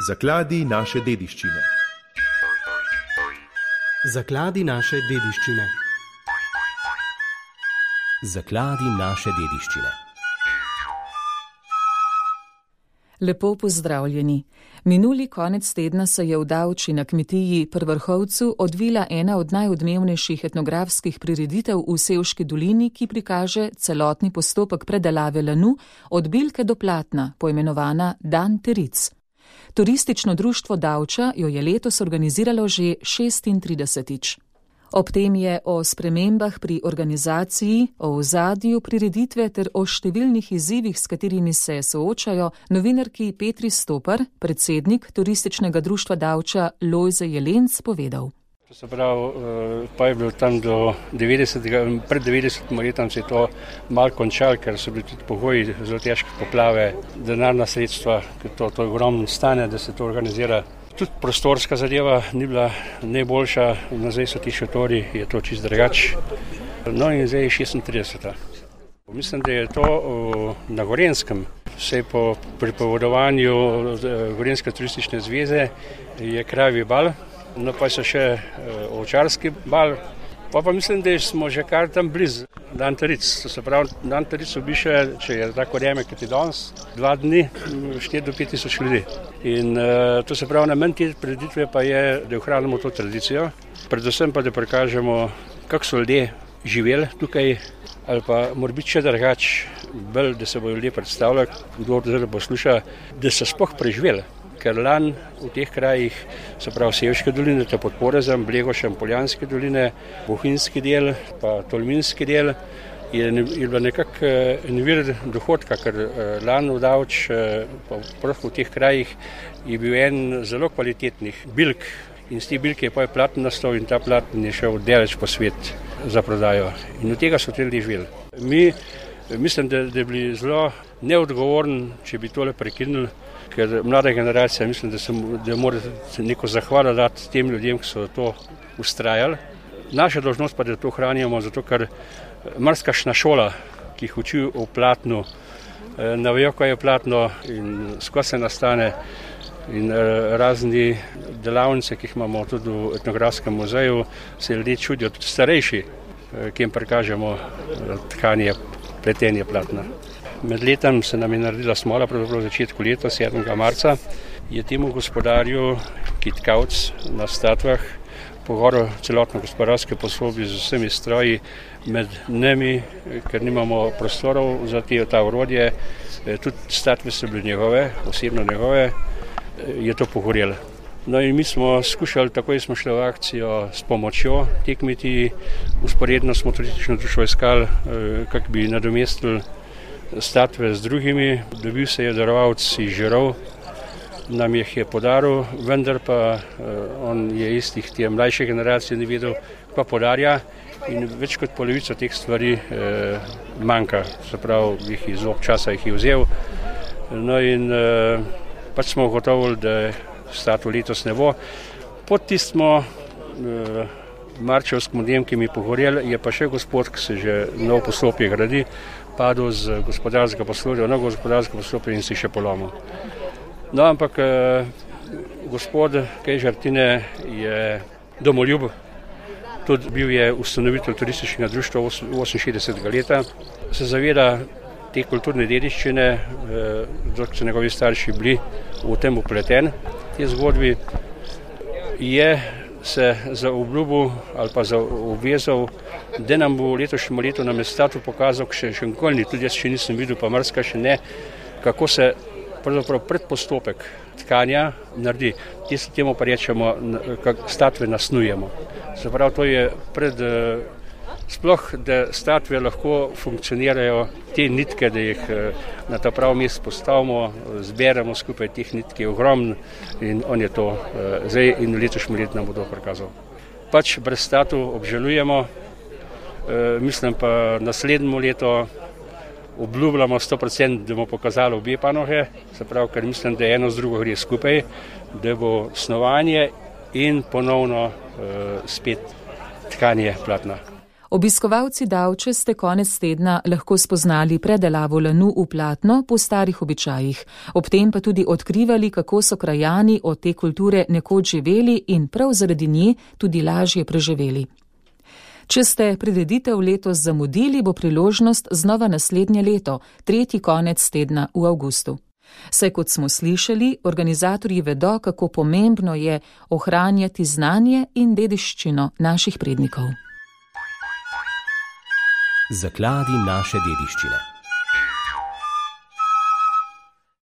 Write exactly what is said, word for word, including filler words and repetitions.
Zakladi naše dediščine. Zakladi naše dediščine. Zakladi naše dediščine. Lepo pozdravljeni. Minuli konec tedna se je v Davči na kmetiji pri Vrhovcu odvila ena od najodmevnejših etnografskih prireditev v Sevški dolini, ki prikaže celotni postopek predelave lanu od bilke do platna, poimenovana Dan teric. Turistično društvo Davča jo je letos organiziralo že šestintridesetič. Ob tem je o spremembah pri organizaciji, o ozadju prireditve ter o številnih izzivih, s katerimi se soočajo, novinarki Petri Stopar, predsednik Turističnega društva Davča Lojze Jelenc, povedal. To se pravi, pa je bilo tam do devetdesetega, pred devetdesetim letom se je to malo končalo, ker so bili tudi pogoji zelo težke poplave, denarna sredstva, ker to, to je ogromno stane, da se to organizira. Tudi prostorska zadeva ni bila najboljša, zdaj so ti šotori, je to čisto drugače. No in zdaj je šestintrideseta. Mislim, da je to na Gorenskem, vse po pripovedovanju Gorenske turistične zveze je Kravi bal, no pa so še Ovčarski bal, pa pa mislim, da smo že kar tam blizu Dan teric. To se pravi, Dan teric obiše, če je tako vreme, kot je danes, dva dni, štiri do pet tisoč ljudi. In uh, to se pravi, namen te prireditve pa je, da ohranimo to tradicijo, predvsem pa, da prikažemo, kako so ljudje živeli tukaj, ali pa mora biti še drugače, bolj, da se bodo ljudje predstavljali, kdo zdaj posluša, da so sploh preživeli. Ker lan v teh krajih, se pravi Sevške doline, te pod Porezem, Blegošem, Poljanske doline, Bohinjski del, pa Tolminski del, je, je bila nekako en vir dohodka, ker lan v Davč, pa v teh krajih je bil en zelo kvalitetnih bilk in z te bilke je pa je platen nastal in ta platen je šel daleč po svet za prodajo. In od tega so te ljudje živeli. Mi mislim, da, da bi bili zelo neodgovorni, če bi tole prekinili, ker mlada generacija, mislim, da, se, da mora neko zahvalo dati tem ljudem, ki so to ustrajali. Naša dolžnost pa, da to hranimo, zato ker marsikakšna šola, ki jih uči o platnu, ne vejo, kaj je platno in skozi se nastane in razni delavnice, ki jih imamo tudi v etnografskem muzeju, se ljudje čudijo, tudi starejši, ki jim prikažemo tkanje, pletenje platna. Med letom se nam je naredila smola, pravzaprav v začetku leta, sedmega marca, je temu gospodarju Kitkavc na statvah pogovoril celotno gospodarske poslopje z vsemi stroji, med nami, ker nimamo prostorov za te, ta orodje, tudi statve so bile njegove, osebno njegove, je to pogorelo. No in mi smo skušali, takoj smo šli v akcijo s pomočjo te kmetiji, usporedno smo turistično društvo iskali, kako bi nadomestili statve z drugimi, dobil se je darovalec iz Žirov, nam jih je podaril, vendar pa on je istih te mlajše generacije ne vedel, pa podarja in več kot polovico teh stvari eh, manjka, se pravi, jih iz občasa jih je vzel. No in eh, pač smo ugotovili, da statue letos ne bo. Pod tistmo eh, marčevskim ljudem, ki mi pogorjeli, je pa še gospod, ki se že nov poslopje gradi, padel z gospodarskega poslopja, novo gospodarskega poslopja in si še polomil. No, ampak eh, gospod Kej Žartine je domoljub, tudi bil je ustanovitelj turističnega društva oseminšestdesetega leta, se zaveda te kulturne dediščine, eh, dok so njegovi starši bili v tem upleten, te zgodbi, je se zaobljubil ali pa zaobvezal, da nam bo letošnjem letu na mestatu pokazal, še, še nikoli, tudi jaz še nisem videl, pa marska še ne, kako se pravzaprav predpostopek tkanja naredi. Temu pa rečemo, kako statve nasnujemo. Se pravi, to je pred, sploh, da statve lahko funkcionirajo, te nitke, da jih na ta prav mest postavimo, zberemo skupaj teh nitke, je ogromno in on je to zdaj in letošnjem letu nam bo to prikazal. Pač brez statu obžalujemo, mislim pa naslednjo leto obljubljamo sto procent, da bomo pokazali obe panoge, se pravi, ker mislim, da eno z drugo gre skupaj, da bo snovanje in ponovno uh, spet tkanje platna. Obiskovalci Davče ste konec tedna lahko spoznali predelavo lanu v platno po starih običajih, ob tem pa tudi odkrivali, kako so krajani od te kulture nekoč živeli in prav zaradi nje tudi lažje preživeli. Če ste prireditev letos zamudili, bo priložnost znova naslednje leto, tretji konec tedna v avgustu. Saj kot smo slišali, organizatorji vedo, kako pomembno je ohranjati znanje in dediščino naših prednikov. Zakladi naše dediščine.